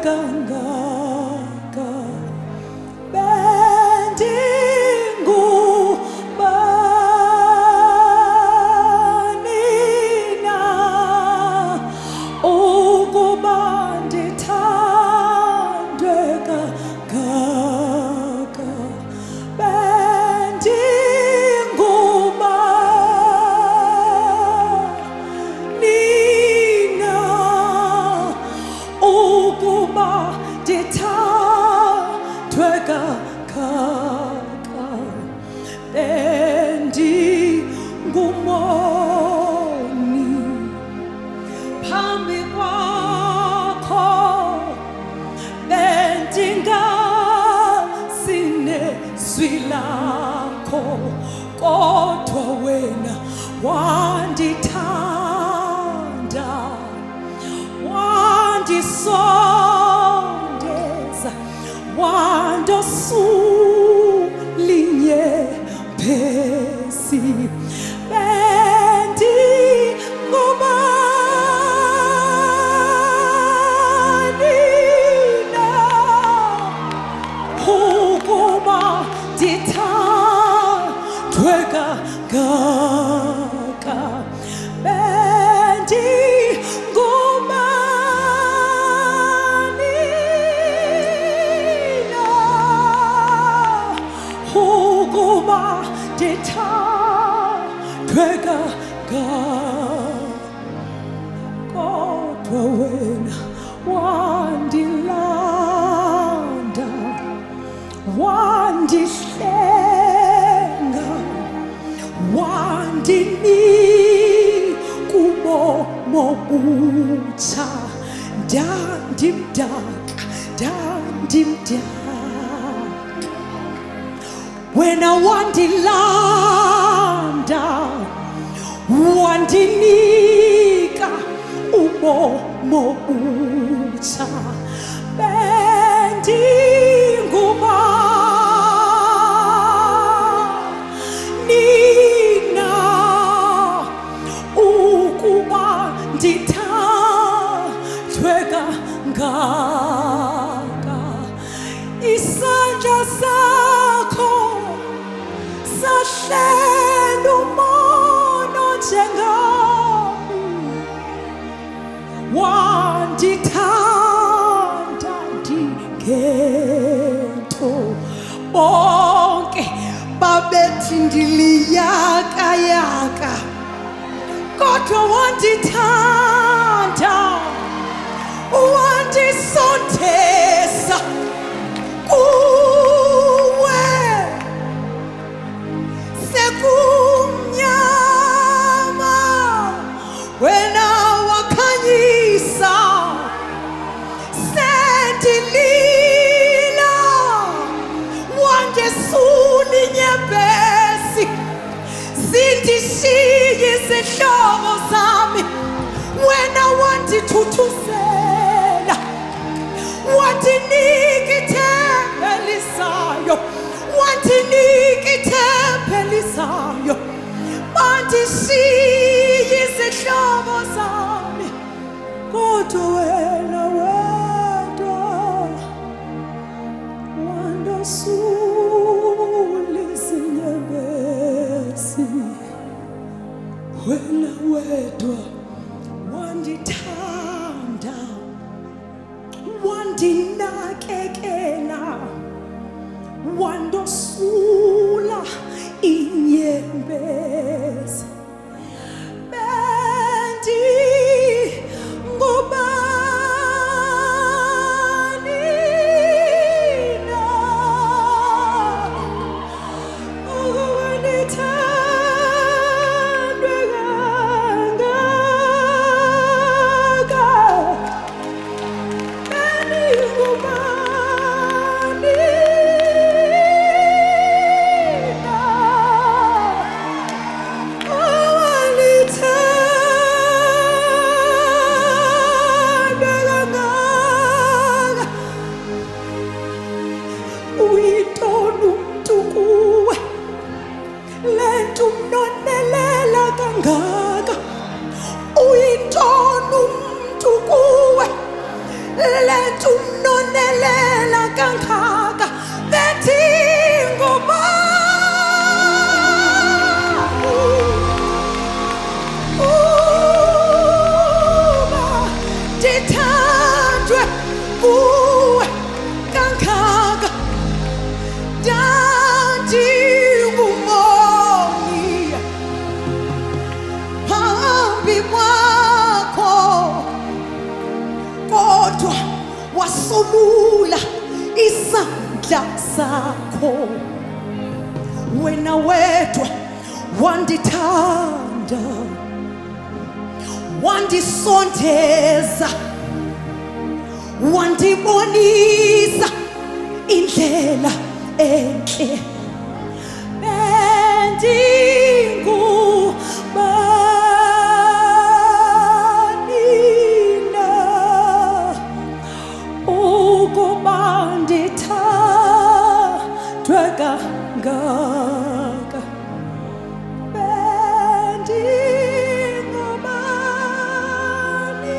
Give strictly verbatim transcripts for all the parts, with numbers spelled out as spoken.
kangaka bendingubani na ukuba ndithandwe kangaka bendingubani na ukuba ndithandwe kangaka bendingumoni phambi kwakho bendingasinezwi lakho kodwa wena wandithanda wandisondeza wandosulinye phesi bendingubani na ukuba ndithandwe kangaka bendingubani na ukuba ndithandwe kangaka kodwa wena wandilanda wandihlenga wandinika ubomi obutsha ndandimdaka ndandimdaka wena wandilanda wandinika ubomi obutsha bendingubani na ukuba ndithandwe kangaka isandla sakho sahlela umono njengami wandithanda ndingento bonke babethi ndiliyakayaka kodwa wandithanda wandisondeza kuwe sekumnyama wena wakhanyisa sendilila wandesulinyembesi zindishiye izihlobo zami wena wandithuthuzela wandinika ithemba elizayo wandinika ithemba elizayo bandishiye izihlobo zami kodwa wena wedwa wandosula izinyembezi wena wedwa wandithanda wandinakekela wandosula inyembezi bendingubani na ukuba ndithandwe kangaka bendingubani na Let uphumelela kangaka bethi ngubani uba ndithandwe kuwe kangaka ndandingumboni phambi kwakho kodwa wasolula isandla sakho wena wedwa wandithanda wandisondeza wandibonisa indlela enhle bendingubani na ukuba ndithandwe kangaka bendingubani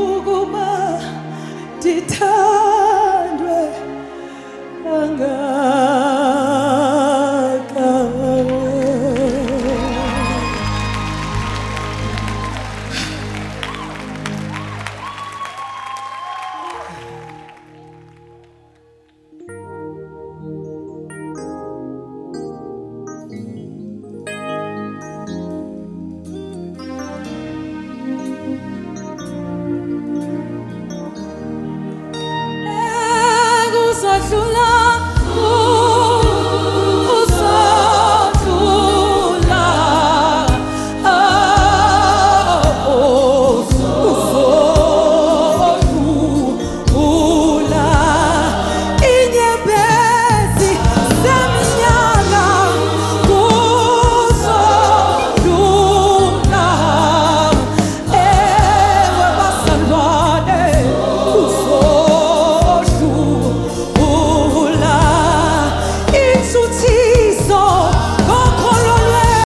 ndithandwe kangaka